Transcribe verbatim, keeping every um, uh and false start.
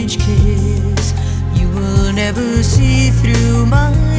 strange kiss. You will never see through my